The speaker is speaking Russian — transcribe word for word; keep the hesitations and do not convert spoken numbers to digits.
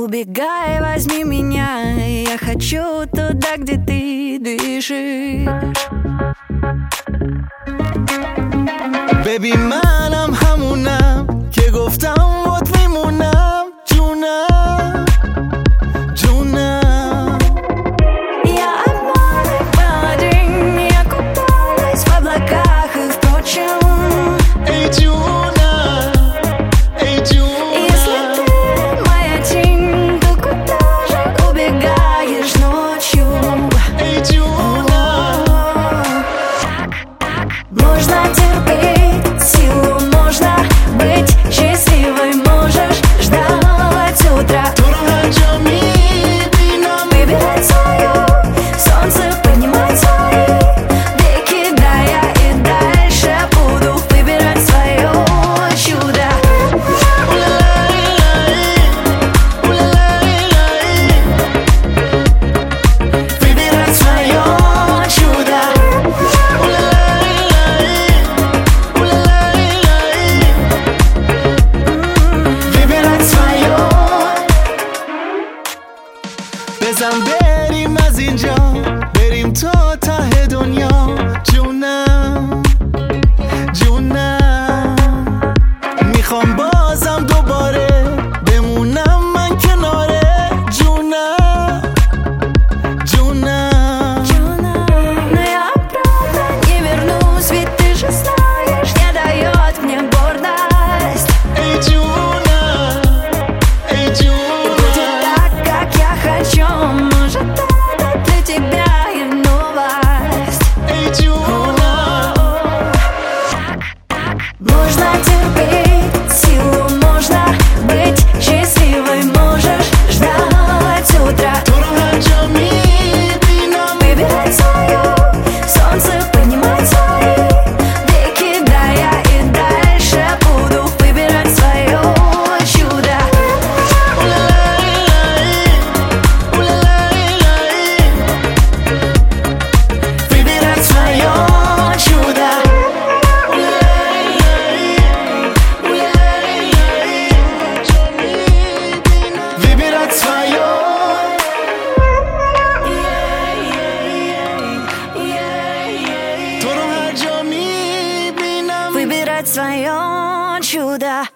Убегай, возьми меня, я хочу туда, где ты дышишь. Baby منم همونم که گفتم وات میمونم جونم جونم. Я обманный парень, я купалась в облаках и впрочем. Эй, Джуна, эй, Джуна. Если ты моя тень, то куда же убегаешь ночью? Эй, Джуна. Можно терпеть силу, можно быть счастливой, можешь ждать утра. Выбирать свое солнце, поднимать свои веки, да, я и дальше буду выбирать свое чудо. Выбирать свое чудо. بزن بریم از اینجا، بریم تا ته دنیا جونم جونم. میخوام بازم دوباره بمونم من کناره جونم جونم. Но я правда не вернусь, ведь ты же знаешь, не дает мне гордость. Эй, Джуна, эй, Джуна. Будет так, как я хочу, может, это для тебя и новость. Эй, Джуна. Можно терпеть силу, можно быть счастливой, можешь ждать утра. Выбирать свое солнце, поднимать свои веки, да, я и дальше буду выбирать свое чудо. Выбирать свое чудо. Выбирать свое. Выбирать свое чудо.